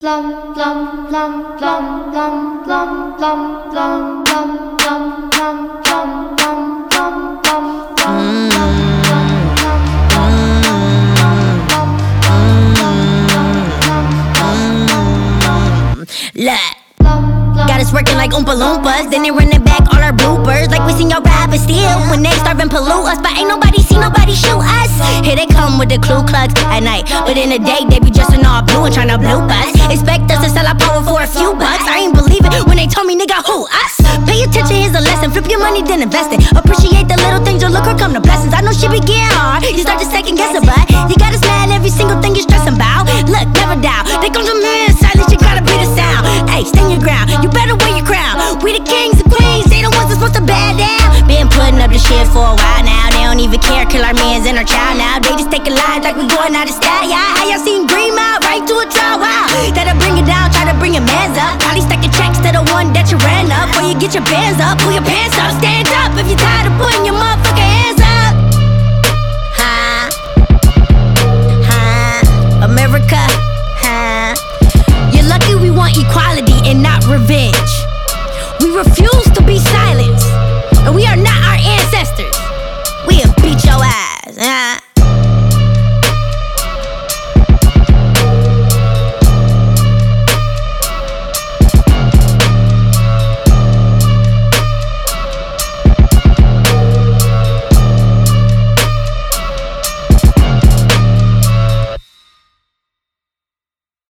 Got us working like Oompa Loompas, then they running back all our bloopers. Like we seen y'all rappers steal when they starve and pollute us, but ain't nobody see nobody shoot us. Here they come with the Ku Klux at night, but in the day they be dressing all blue and tryna bloop us. Expect us to sell our power for a few bucks. I ain't believe it when they told me, nigga, who us? Pay attention, here's a lesson. Flip your money, then invest it. Appreciate the little things, you'll look her come the blessings. I know she be getting hard, you start to second guess it, but you got us mad every single thing you're stressing about. Look, never doubt, they gon' come in silence, you gotta be the sound. Hey, stand your ground, you better wear your crown. We the kings and queens, they the ones that's supposed to bad down. Been putting up this shit for a while now. They don't even care, kill our mans and our child now. They just taking lives like we going out of style, yeah. How y'all seen Green Mile right to a trial, wow. That'll bring it down, try to bring your mans up. Probably stacking checks to the one that you ran up. Before you get your bands up, pull your pants up, stand up if you're tired of putting your motherfucking hands up.